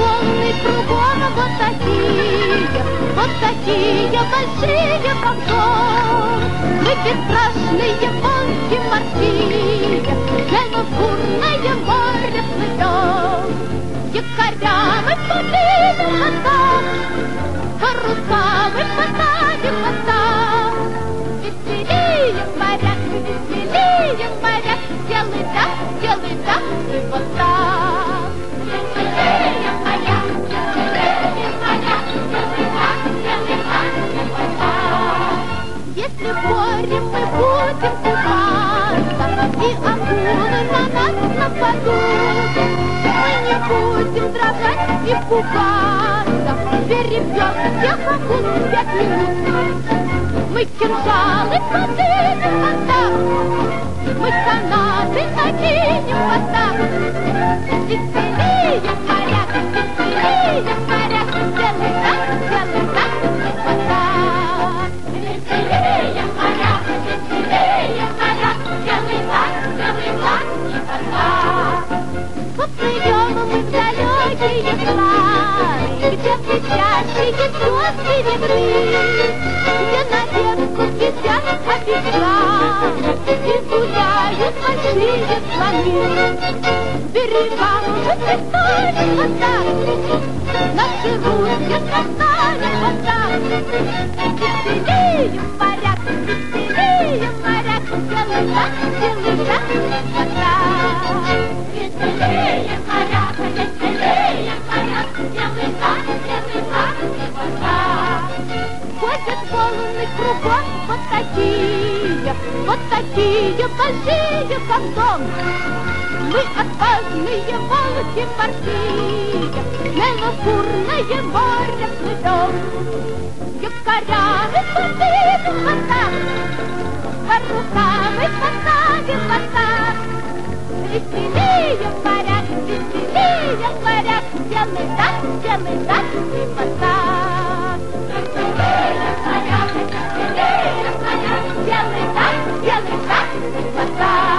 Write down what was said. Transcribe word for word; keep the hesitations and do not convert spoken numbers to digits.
волны кругом вот такие, вот такие большие, как дом. Мы бесстрашные волки морские, прямо в бурное море плывем. Якоря мы поднимем моста, паруса мы поставим моста. Веселее моряк, веселее моряк, делай так, делай так и вот так. Веселее моряк, веселее моряк, делай так, делай так и вот так. Если в море мы будем купаться, и акулы на нас нападут, мы не будем дрожать и пугаться, перебьем всех акул в пять минут. Мы кинжалы поднимем в вода, мы канаты накинем в вода. Веселее моряк, веселее моряк, делай так, делай так и вот так. Веселее моряк, веселее моряк, делай так, делай так и вот так. Поплывем мы в далекие края, где блестящие звезды видны, где на ветку висят обезьяны и гуляют большие слоны. Берегам же пристанет вода, наши руки касались вода. Веселее моряк, веселее моряк, делай так, делай так и вот так. Веселее моряк, веселее моряк, делай так, делай так и вот так. Ходят волны кругом вот такие, вот такие большие, как дом. Мы отважные волки морские, смело в бурное море плывем. Якорями поднимем моста, парусами поставим моста. Веселее моряк, веселее моряк, делай так, делай так и вот так. Веселее моряк, веселее моряк, делай так, делай так и вот так.